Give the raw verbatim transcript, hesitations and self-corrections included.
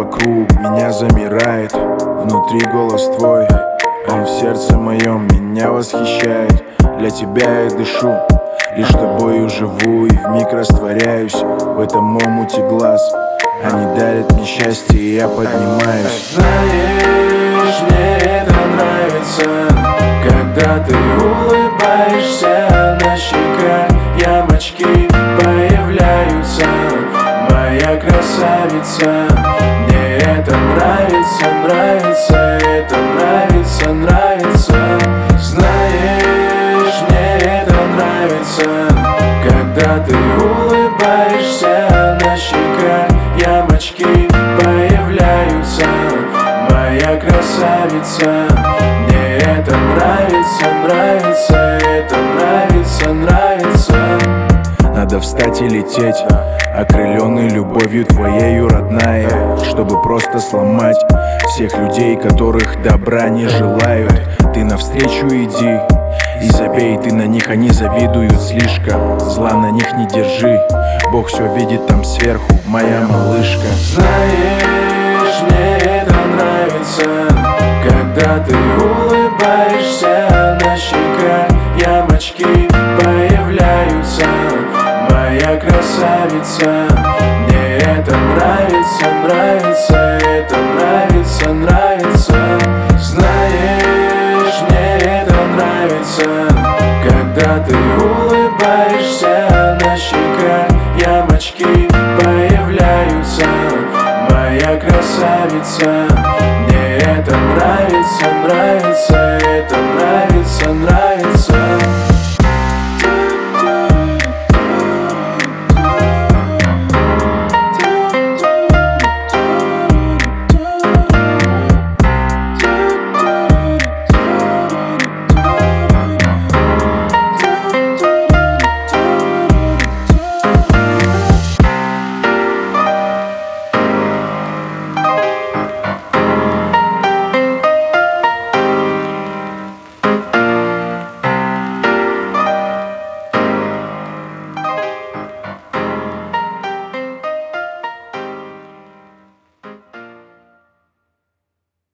вокруг меня замирает. Внутри голос твой, он в сердце моем меня восхищает. Для тебя я дышу, лишь тобою живу и вмиг растворяюсь в этом омуте глаз. Они дарят мне счастье, и я поднимаюсь. Знаешь, мне это нравится, когда ты улыбаешься, на щеках ямочки появляются. Моя красавица, мне это нравится, нравится, это нравится, нравится. Знаешь, мне это нравится, когда ты улыбаешься, на щеках ямочки появляются. Моя красавица, мне это нравится, нравится, это нравится, нравится. Надо встать и лететь, окрыленный любовью твоею, родная, чтобы просто сломать всех людей, которых добра не желают. Ты навстречу иди и забей ты на них, они завидуют слишком. Зла на них не держи, Бог все видит там сверху, моя малышка. Знаешь, мне это нравится, когда ты улыбаешься, на щеках ямочки появляются. Моя красавица, мне это нравится, нравится, это нравится, нравится. Знаешь, мне это нравится, когда ты улыбаешься, на щеках ямочки появляются. Моя красавица, мне это нравится, нравится.